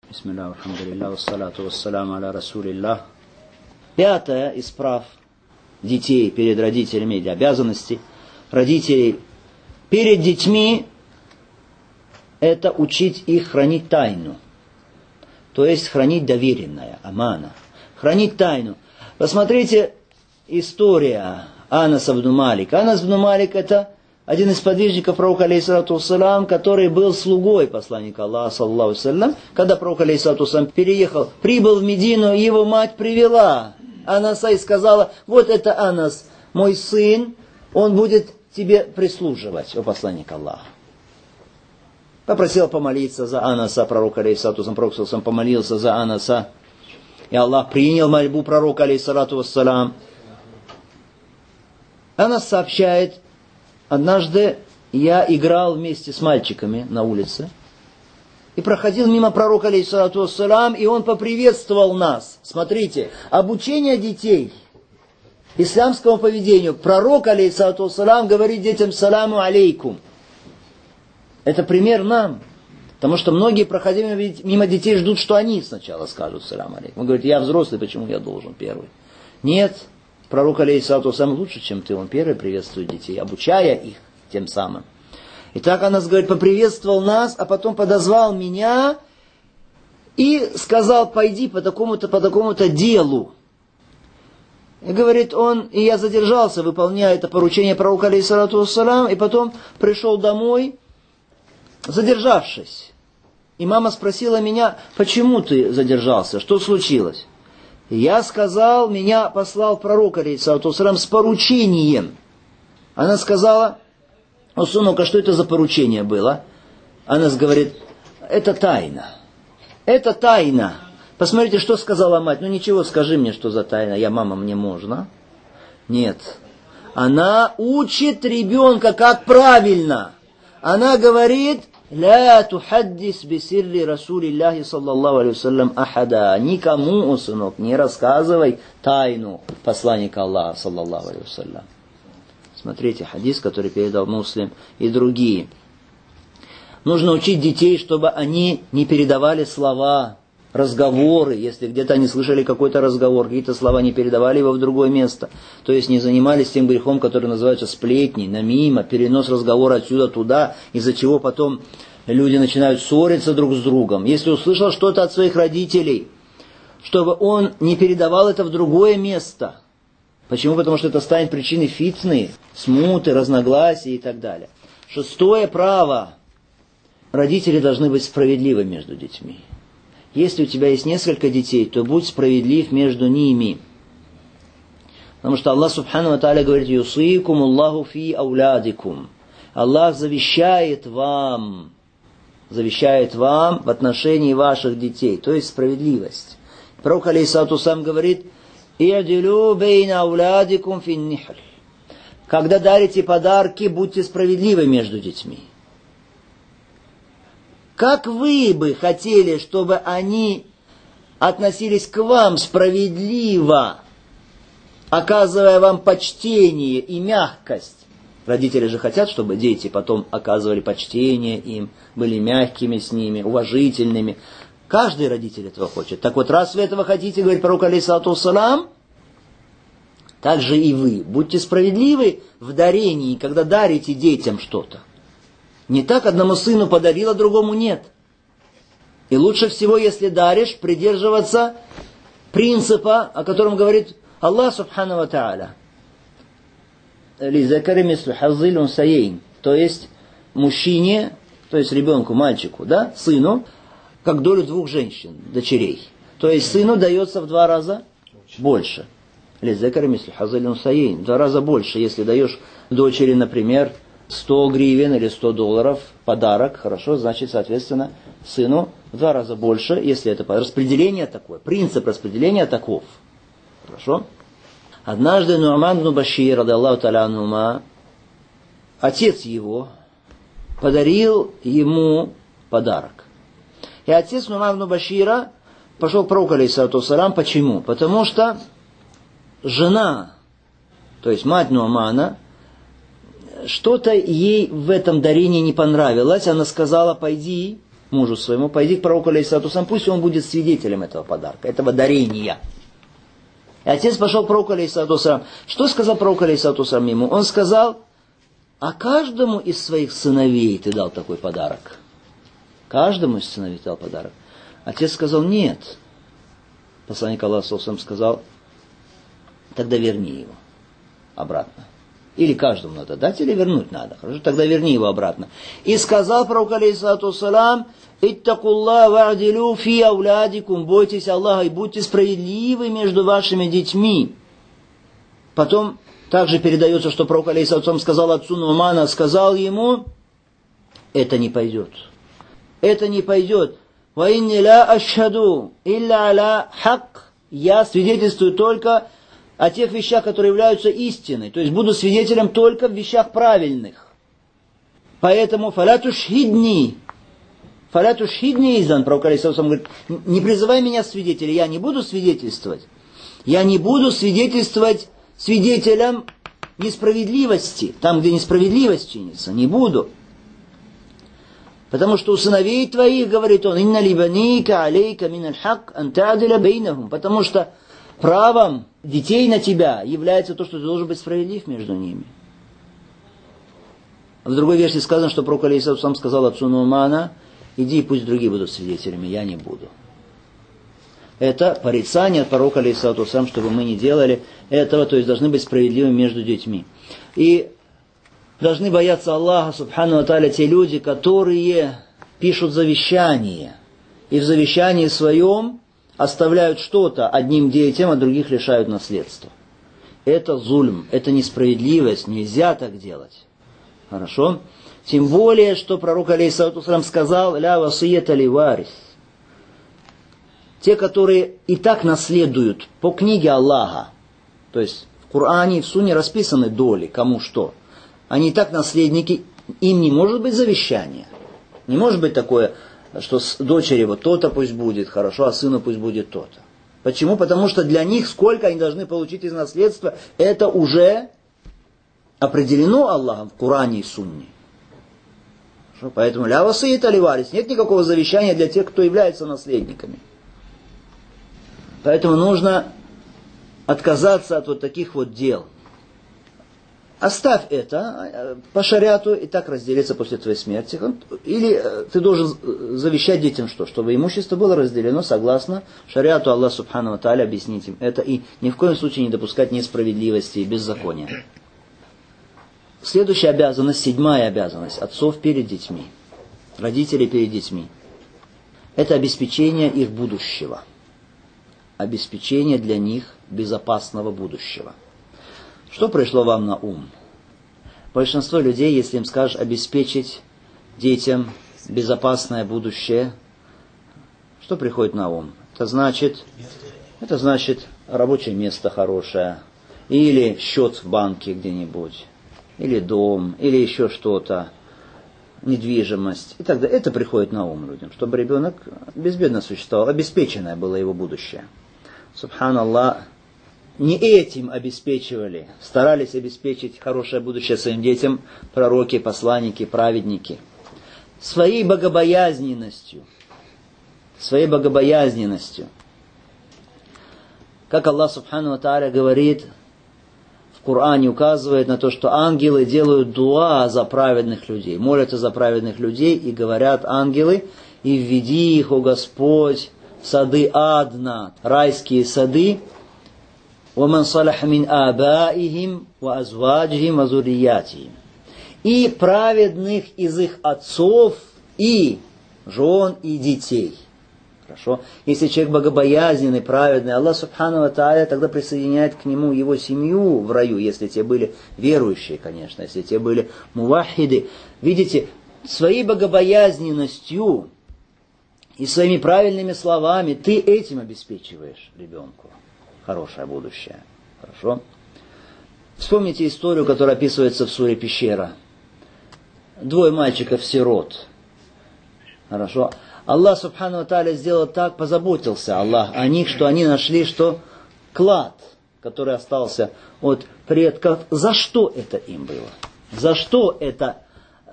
Бисмилля, алхамдулилля, вассалату вассаляму аля расулиллах. Пятое из прав детей перед родителями, или обязанностей родителей перед детьми, это учить их хранить тайну. То есть хранить доверенное, амана. Хранить тайну. Посмотрите, история Анаса ибн Малика. Анас ибн Малик это один из подвижников пророка, алейхиссалату вассалям, который был слугой посланника Аллаха, саллаллаху алейхи вассалям. Когда пророк, алейхиссалату вассалям, переехал, прибыл в Медину, его мать привела Анаса и сказала: вот это Анас, мой сын, он будет тебе прислуживать, о посланник Аллаха. Попросила помолиться за Анаса, пророк, алейхиссалату вассалям, пророк помолился за Анаса. И Аллах принял мольбу пророка, алейхиссалату вассалям. Анас сообщает: однажды я играл вместе с мальчиками на улице и проходил мимо пророка, алейхиссалату вассалям, и он поприветствовал нас. Смотрите, обучение детей исламскому поведению. Пророк, алейхиссалату вассалям, говорит детям: саламу алейкум. Это пример нам. Потому что многие, проходя мимо детей, ждут, что они сначала скажут салам алейкум. Он говорит: я взрослый, почему я должен первый? Нет, пророк, алейхиссалату вассалям, лучше, чем ты. Он первый приветствует детей, обучая их тем самым. И так Анас, говорит, поприветствовал нас, а потом подозвал меня и сказал: пойди по такому-то делу. И говорит он, и я задержался, выполняя это поручение пророка, алейхиссалату вассалям, и потом пришел домой, задержавшись. И мама спросила меня: почему ты задержался, что случилось? И я сказал: меня послал пророк, алейхиссалату вассалям, с поручением. Она сказала: о, сынок, а что это за поручение было? Она говорит: это тайна. Это тайна. Посмотрите, что сказала мать. Ну ничего, скажи мне, что за тайна. Я: мама, мне можно? Нет. Она учит ребенка, как правильно. Она говорит: ля тухаддис бисирри расулиллахи саллаллаху алейхи вассалям ахада. Никому, о сынок, не рассказывай тайну посланника Аллаха саллаллаху алейхи вассалям. Смотрите, хадис, который передал Муслим и другие. Нужно учить детей, чтобы они не передавали слова, разговоры, если где-то они слышали какой-то разговор, какие-то слова, не передавали его в другое место. То есть не занимались тем грехом, который называется сплетни, намима, перенос разговора отсюда туда, из-за чего потом люди начинают ссориться друг с другом. Если услышал что-то от своих родителей, чтобы он не передавал это в другое место. Почему? Потому что это станет причиной фитны, смуты, разногласий и так далее. Шестое право. Родители должны быть справедливы между детьми. Если у тебя есть несколько детей, то будь справедлив между ними. Потому что Аллах субхану ва тааля говорит: юсикум Аллаху фи аулядикум. Аллах завещает вам в отношении ваших детей, то есть справедливость. Пророк, алейхиссалату вассалям, говорит: и'дилу бейна аулядикум фин нихр. Когда дарите подарки, будьте справедливы между детьми. Как вы бы хотели, чтобы они относились к вам справедливо, оказывая вам почтение и мягкость? Родители же хотят, чтобы дети потом оказывали почтение им, были мягкими с ними, уважительными. Каждый родитель этого хочет. Так вот, раз вы этого хотите, говорит пророк, алейхиссалату вассалям, так же и вы. Будьте справедливы в дарении, когда дарите детям что-то. Не так одному сыну подарил, а другому нет. И лучше всего, если даришь, придерживаться принципа, о котором говорит Аллах субхану ва тааля. То есть мужчине, то есть ребенку, мальчику, да, сыну, как долю двух женщин, дочерей. То есть сыну дается в 2 раза больше. В 2 раза больше, если даешь дочери, например, 100 гривен или $100 подарок, хорошо, значит, соответственно, сыну в 2 раза больше, если это распределение такое, принцип распределения таков. Хорошо? Однажды Ну'ман ибн Башир, радиаллаху та'аля анхума, отец его подарил ему подарок. И отец Ну'ман ибн Башира пошел к пророку, алейхиссалату вассалям. Почему? Потому что жена, то есть мать Ну'мана, что-то ей в этом дарении не понравилось. Она сказала: пойди мужу своему, пойди к пророку, алейхиссалату вассалам, пусть он будет свидетелем этого подарка, этого дарения. И отец пошел к пророку, алейхиссалату вассалам. Что сказал пророк, алейхиссалату вассалам, ему? Он сказал: а каждому из своих сыновей ты дал такой подарок? Каждому из сыновей ты дал подарок? Отец сказал: нет. Посланник Аллаха сказал: тогда верни его обратно. Или каждому надо дать, или вернуть надо. Хорошо, тогда верни его обратно. И сказал пророк, алейхиссалату вассалам: «Иттакуллах ва'дилю фи аулядикум». Бойтесь Аллаха и будьте справедливы между вашими детьми. Потом также передается, что пророк, алейхиссалату вассалам, сказал отцу Нумана, сказал ему: это не пойдет. Это не пойдет. «Ва инни ла ашхаду илля аля хак». Я свидетельствую только о тех вещах, которые являются истиной. То есть буду свидетелем только в вещах правильных. Поэтому «фаля тушхидни». «Фаля тушхидни изан». Пророк алейхиссалату вассалам говорит: не призывай меня свидетелей, я не буду свидетельствовать. Я не буду свидетельствовать свидетелем несправедливости. Там, где несправедливость чинится, не буду. Потому что у сыновей твоих, говорит он, «Инна либаника алейка миналь хак ан та'диля бейнахум». Потому что правом детей на тебя является то, что ты должен быть справедлив между ними. В другой версии сказано, что пророк алейхиссалату вассалам сказал отцу Нумана: иди, пусть другие будут свидетелями, я не буду. Это порицание от пророка алейхиссалату вассалам, чтобы мы не делали этого, то есть должны быть справедливыми между детьми. И должны бояться Аллаха, субхану ва тааля, те люди, которые пишут завещание, и в завещании своем оставляют что-то одним детям, а других лишают наследства. Это зульм, это несправедливость, нельзя так делать. Хорошо? Тем более, что пророк, алейхиссалату вассалам, сказал: «Ля васията ли варис». Те, которые и так наследуют по книге Аллаха, то есть в Коране и в Сунне расписаны доли, кому что, они и так наследники, им не может быть завещания. Не может быть такое, что с дочери вот то-то пусть будет хорошо, а сыну пусть будет то-то. Почему? Потому что для них сколько они должны получить из наследства, это уже определено Аллахом в Коране и Сунне. Хорошо? Поэтому ля васията ли варис, нет никакого завещания для тех, кто является наследниками. Поэтому нужно отказаться от вот таких вот дел. Оставь это по шариату, и так разделится после твоей смерти. Или ты должен завещать детям что? Чтобы имущество было разделено согласно шариату. Аллах субхану ва тааля объяснит им это. И ни в коем случае не допускать несправедливости и беззакония. Следующая обязанность, 7-я обязанность отцов перед детьми. Родителей перед детьми. Это обеспечение их будущего. Обеспечение для них безопасного будущего. Что пришло вам на ум? Большинство людей, если им скажешь обеспечить детям безопасное будущее, что приходит на ум? Это значит рабочее место хорошее, или счет в банке где-нибудь, или дом, или еще что-то, недвижимость и так далее. Это приходит на ум людям, чтобы ребенок безбедно существовал, обеспеченное было его будущее. Субханаллах. Не этим обеспечивали, старались обеспечить хорошее будущее своим детям пророки, посланники, праведники. Своей богобоязненностью. Как Аллах субхану ва тааля говорит, в Коране указывает на то, что ангелы делают дуа за праведных людей, молятся за праведных людей и говорят ангелы: и введи их, о Господь, в сады Адна, райские сады, وَمَنْ صَلَحَ مِنْ آبَائِهِمْ وَأَزْوَاجِهِمْ وَذُرِّيَّاتِهِمْ. И праведных из их отцов, и жен, и детей. Хорошо? Если человек богобоязненный, праведный, Аллах субхану ва тааля тогда присоединяет к нему его семью в раю, если те были верующие, конечно, если те были мувахиды. Видите, своей богобоязненностью и своими правильными словами ты этим обеспечиваешь ребенку хорошее будущее. Хорошо? Вспомните историю, которая описывается в суре Пещера. 2 мальчиков-сирот. Хорошо? Аллах субхану ва тааля сделал так, позаботился Аллах о них, что они нашли, что клад, который остался от предков. За что это им было? За что это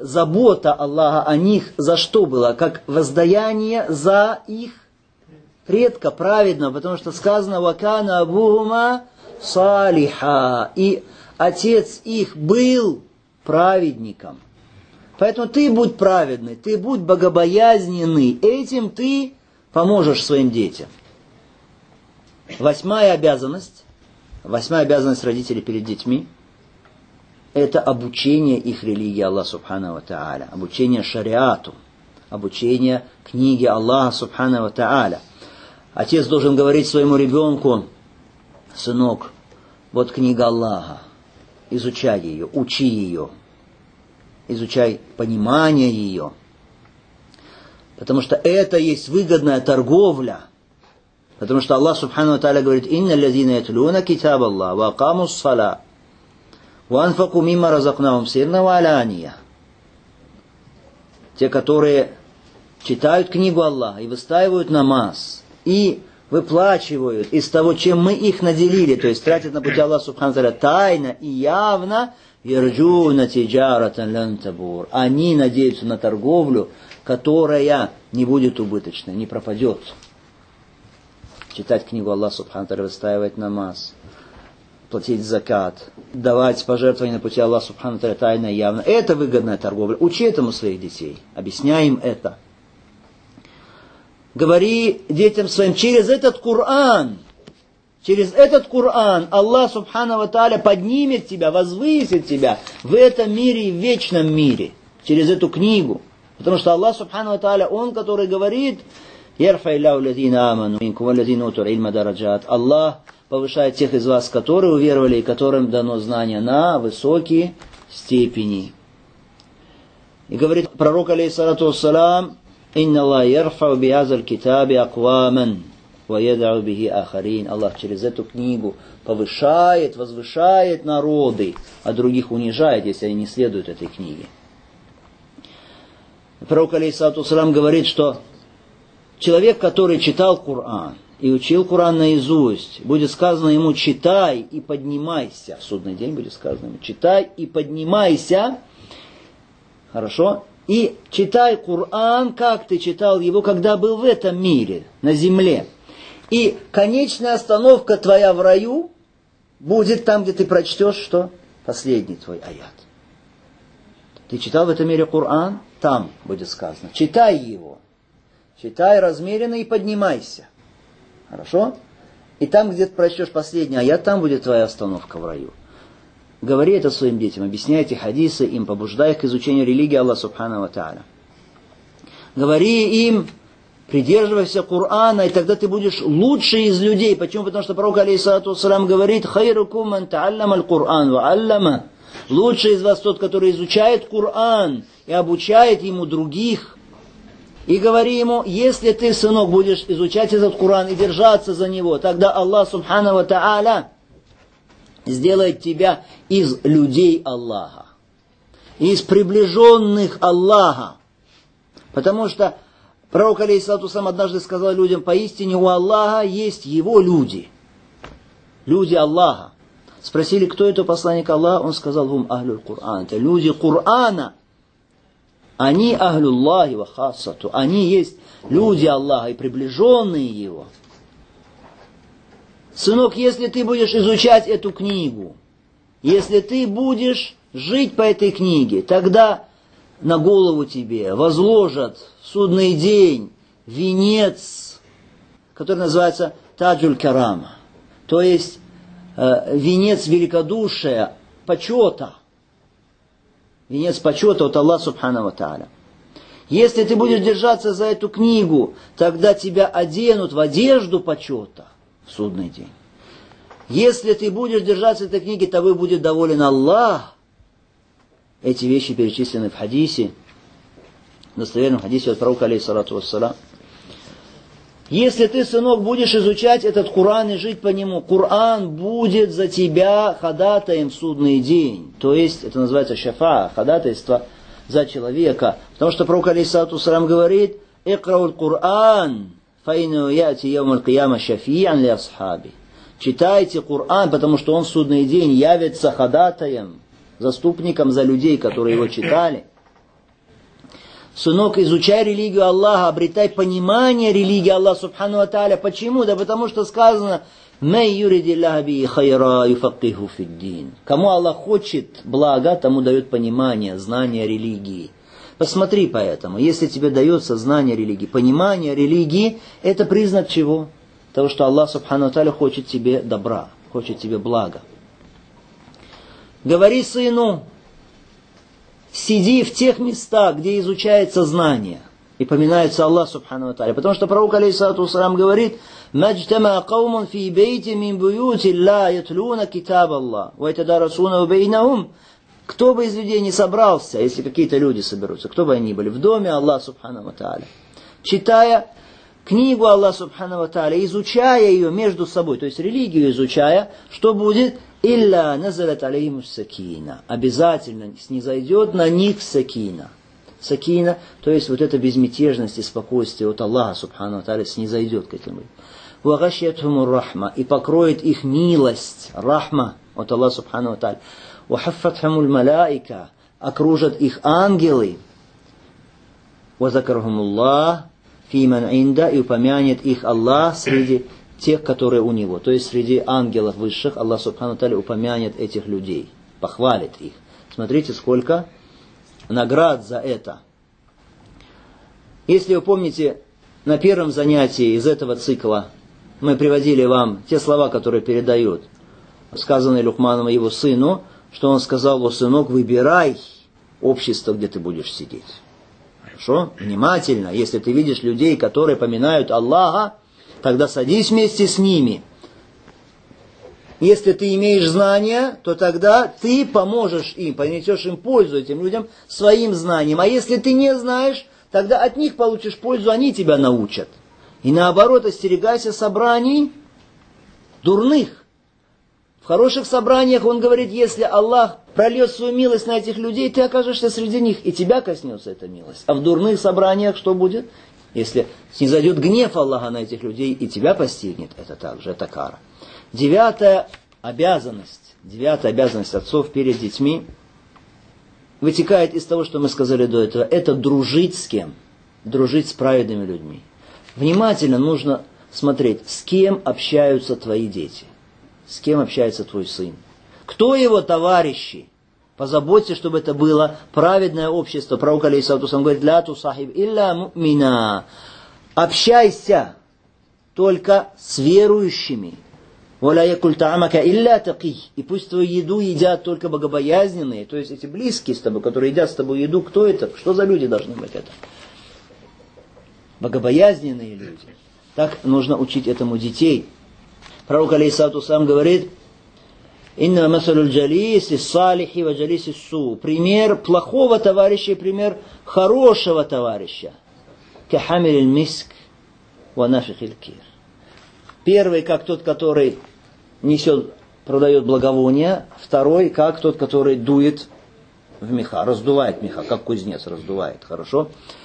забота Аллаха о них за что была? Как воздаяние за их предка праведного, потому что сказано «Вакана абухума салиха», и отец их был праведником. Поэтому ты будь праведный, ты будь богобоязненный, этим ты поможешь своим детям. Восьмая обязанность родителей перед детьми – это обучение их религии Аллаха Субхану ва Тааля, обучение шариату, обучение книге Аллаха Субхану ва Тааля. Отец должен говорить своему ребенку: сынок, вот книга Аллаха, изучай ее, учи ее, изучай понимание ее. Потому что это есть выгодная торговля. Потому что Аллах Субхану ва Тааля говорит: «Инна лазина ятлуна китаб Аллах, ва акаму ссала, ва анфаку мимма разакнахум сирна ва алания». Те, которые читают книгу Аллаха и выстаивают намаз, и выплачивают из того, чем мы их наделили, то есть тратят на пути Аллаха Субхану ва Тааля тайно и явно, ярджуна тиджаратан лан табур. Они надеются на торговлю, которая не будет убыточной, не пропадет. Читать книгу Аллаха Субхану ва Тааля, выстаивать намаз, платить закат, давать пожертвования на пути Аллаха Субхану ва Тааля тайно и явно. Это выгодная торговля. Учи этому своих детей, объясняй им это. Говори детям своим через этот Коран. Через этот Коран Аллах Субхану ва Тааля поднимет тебя, возвысит тебя в этом мире и в вечном мире. Через эту книгу. Потому что Аллах Субхану ва Тааля, Он, который говорит: Аллах повышает тех из вас, которые уверовали и которым дано знание, на высокие степени. И говорит пророк, алейхиссалату вассалам: «Инна Аллах ярфау биазаль китаби акваман, ва ядау бихи ахарин». Аллах через эту книгу повышает, возвышает народы, а других унижает, если они не следуют этой книге. Пророк, алейхиссалату вассалам, говорит, что человек, который читал Коран и учил Коран наизусть, будет сказано ему: читай и поднимайся. В судный день будет сказано ему: читай и поднимайся. Хорошо? И читай Коран, как ты читал его, когда был в этом мире, на земле. И конечная остановка твоя в раю будет там, где ты прочтешь, что? Последний твой аят. Ты читал в этом мире Коран? Там будет сказано: читай его. Читай размеренно и поднимайся. Хорошо? И там, где ты прочтешь последний аят, там будет твоя остановка в раю. Говори это своим детям, объясняй эти хадисы им, побуждай их к изучению религии Аллаха Субхану ва Тааля. Говори им: придерживайся Корана, и тогда ты будешь лучший из людей. Почему? Потому что пророк, алейхиссалату вассалам, говорит: «Хайрукум ман тааллама аль-Кур'ан ва аллама». Лучший из вас тот, который изучает Коран и обучает ему других. И говори ему: если ты, сынок, будешь изучать этот Коран и держаться за него, тогда Аллах Субхану ва Тааля сделает тебя из людей Аллаха, из приближенных Аллаха. Потому что пророк, алейхиссалату вассалам, однажды сказал людям: поистине у Аллаха есть его люди. Люди Аллаха. Спросили, кто это посланник Аллаха? Он сказал: «Хум ахлюль Кур'ан». Это люди Корана. Они ахлюллахи ва хассату. Они есть люди Аллаха и приближенные Его. Сынок, если ты будешь изучать эту книгу, если ты будешь жить по этой книге, тогда на голову тебе возложат в судный день венец, который называется таджуль карама, то есть венец великодушия, почета. Венец почета от Аллаха Субхану ва Тааля. Если ты будешь держаться за эту книгу, тогда тебя оденут в одежду почета в судный день. Если ты будешь держаться этой книги, тобой будет доволен Аллах. Эти вещи перечислены в хадисе, в достоверном хадисе от пророка, алейхиссалату вассалам. Если ты, сынок, будешь изучать этот Коран и жить по нему, Коран будет за тебя ходатаем в судный день. То есть, это называется шафа, ходатайство за человека. Потому что пророк, алейхиссалату вассалам, говорит: «Икраул Коран, файну яти яумаль кияма шафи'ан ли асхаби». Читайте Коран, потому что он в судный день явится ходатаем, заступником за людей, которые его читали. Сынок, изучай религию Аллаха, обретай понимание религии Аллаха Субхану ва Тааля. Почему? Да потому что сказано, кому Аллах хочет блага, тому дает понимание, знание религии. Посмотри поэтому, если тебе дается знание религии, понимание религии, это признак чего? Того, что Аллах Субхану ва Тааля хочет тебе добра, хочет тебе блага. Говори сыну, сиди в тех местах, где изучается знание и поминается Аллах Субхану ва Тааля. Потому что пророк, алейхиссалату вассалам, говорит, «Маджтама каумун фи бейти мин буюти ла ятлуна китаб Аллах, ва ятадарасуна бейнахум». Кто бы из людей не собрался, если какие-то люди соберутся, кто бы они были, в доме Аллаха Субхану ва Тааля, читая книгу Аллаха Субхану ва Тааля, изучая ее между собой, то есть религию изучая, что будет? «Илля назалат алейхимус сакина». Обязательно снизойдет на них сакина. Сакина, то есть вот эта безмятежность и спокойствие от Аллаха Субхану ва Тааля снизойдет к этим людям. «Вагашьятхумур рахма», и покроет их милость, рахма от Аллаха Субхану ва Тааля. «Вахаффатхумул малаика», окружат их ангелы. «Вазакархумуллах фи ман инда», и упомянет их Аллах среди тех, которые у него. То есть среди ангелов высших Аллах Субхану ва Тааля упомянет этих людей, похвалит их. Смотрите, сколько наград за это. Если вы помните, на первом занятии из этого цикла мы приводили вам те слова, которые передают, сказанные Лукманом его сыну, что он сказал: «О, сынок, выбирай общество, где ты будешь сидеть». Хорошо? Внимательно. Если ты видишь людей, которые поминают Аллаха, тогда садись вместе с ними. Если ты имеешь знания, то тогда ты поможешь им, принесешь им пользу, этим людям, своим знанием. А если ты не знаешь, тогда от них получишь пользу, они тебя научат. И наоборот, остерегайся собраний дурных. В хороших собраниях, он говорит, если Аллах прольет свою милость на этих людей, ты окажешься среди них, и тебя коснется эта милость. А в дурных собраниях что будет? Если снизойдет гнев Аллаха на этих людей, и тебя постигнет, это также, это кара. Девятая обязанность отцов перед детьми вытекает из того, что мы сказали до этого. Это дружить с кем? Дружить с праведными людьми. Внимательно нужно смотреть, с кем общаются твои дети, с кем общается твой сын. Кто его товарищи? Позаботься, чтобы это было праведное общество. Пророк, алейхиссалату вассалам, говорит: «Ля тусахиб илля му'мина». Общайся только с верующими. «Валя якуль та'амака илля такий». И пусть твою еду едят только богобоязненные, то есть эти близкие с тобой, которые едят с тобой еду. Кто это? Что за люди должны быть это? Богобоязненные люди. Так нужно учить этому детей. Пророк, алейхиссалату вассалам, говорит: «Инна масалюль джалиси салихи ва джалиси су». Пример плохого товарища и пример хорошего товарища. Кахамиль миск ва нафихиль кир. Первый, как тот, который продает благовония. Второй, как тот, который дует в меха, раздувает меха, как кузнец раздувает. Хорошо?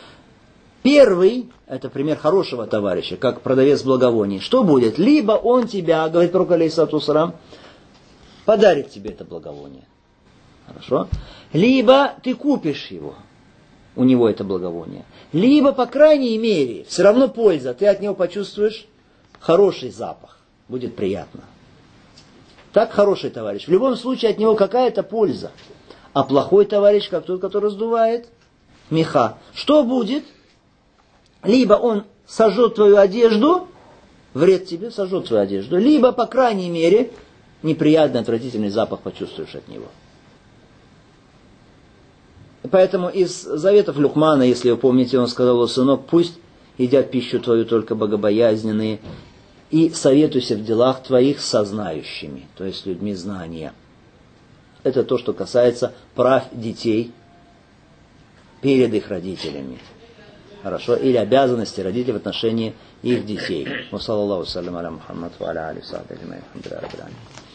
Первый, это пример хорошего товарища, как продавец благовоний. Что будет? Либо он тебя, говорит пророк, алейхиссалату вассалам, подарит тебе это благовоние. Хорошо? Либо ты купишь его, у него это благовоние. Либо, по крайней мере, все равно польза, ты от него почувствуешь хороший запах. Будет приятно. Так хороший товарищ. В любом случае от него какая-то польза. А плохой товарищ, как тот, который раздувает меха. Что будет? Либо он сожжет твою одежду, вред тебе, сожжет твою одежду. Либо, по крайней мере, неприятный, отвратительный запах почувствуешь от него. Поэтому из заветов Лукмана, если вы помните, он сказал: «О, сынок, пусть едят пищу твою только богобоязненные, и советуйся в делах твоих со знающими», то есть людьми знания. Это то, что касается прав детей перед их родителями. Хорошо? Или обязанности родителей в отношении их детей. Ва саллаллаху салям аля Мухаммад ва аля алихи ва сахбихи.